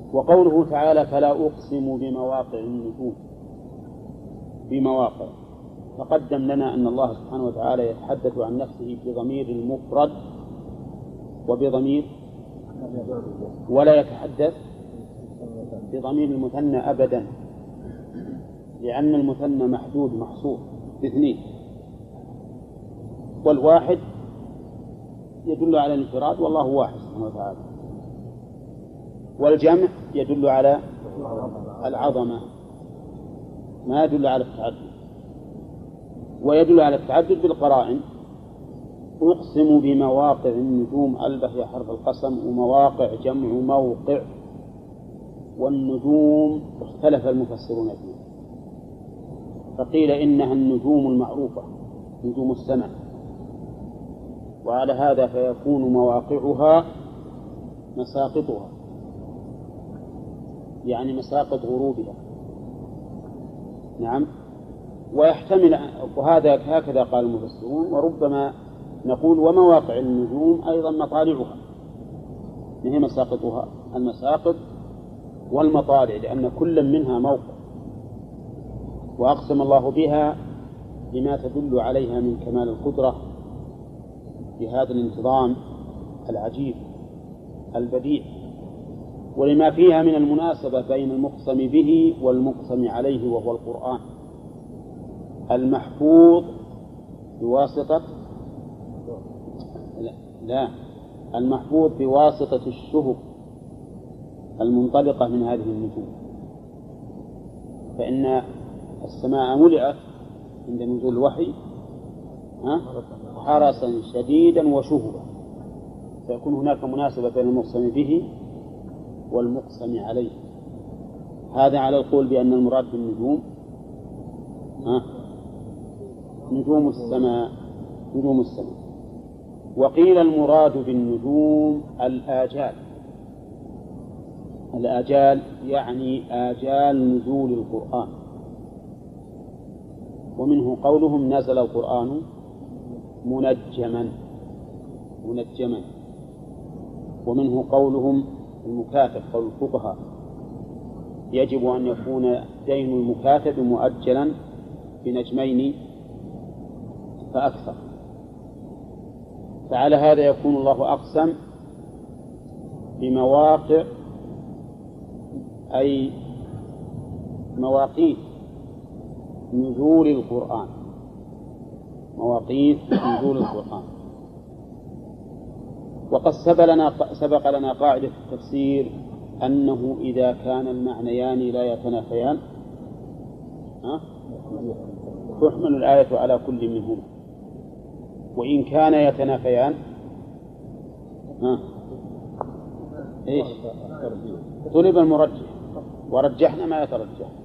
وقوله تعالى فلا أقسم بمواقع النجوم، بمواقع، تقدم لنا أن الله سبحانه وتعالى يتحدث عن نفسه بضمير المفرد وبضمير، ولا يتحدث بضمير المثنى أبدا، لأن المثنى محدود محصور باثنين، والواحد يدل على الانفراد والله واحد سبحانه وتعالى، والجمع يدل على العظمة ما يدل على التعدد، ويدل على التعدد بالقرائن. أقسم بمواقع النجوم، ألبه هي حرف القسم، ومواقع جمع موقع، والنجوم اختلف المفسرون فيها، فقيل إنها النجوم المعروفة نجوم السماء، وعلى هذا فيكون مواقعها مساقطها، يعني مساقط غروبها. نعم، ويحتمل، وهذا هكذا قال المفسرون، وربما نقول ومواقع النجوم أيضا مطالعها، هي مساقطها، المساقط والمطالع، لأن كل منها موقع، وأقسم الله بها لما تدل عليها من كمال القدرة بهذا الانتظام العجيب البديع، ولما فيها من المناسبة بين المقسم به والمقسم عليه، وهو القرآن المحفوظ بواسطة المحفوظ بواسطة الشهب المنطلقة من هذه النجوم، فإن السماء ملئت عند نزول الوحي حرسا شديدا وشهبا، فيكون هناك مناسبة بين المقسم به والمقسم عليه. هذا على القول بأن المراد بالنجوم نجوم السماء، نجوم السماء. وقيل المراد بالنجوم الآجال، الآجال يعني آجال نزول القرآن، ومنه قولهم نزل القرآن منجما، ومنه قولهم المكاتب، قول الفقهاء يجب أن يكون دين المكاتب مؤجلا بنجمين فأكثر، فعلى هذا يكون الله أقسم بمواقع، أي مواقيت نزول القرآن، مواقيت نزول القرآن. وقد سبق لنا قاعدة التفسير أنه إذا كان المعنيان لا يتنافيان تحمل الآية على كل منهما، وإن كان يتنافيان طلب المرجح، ورجحنا ما يترجح.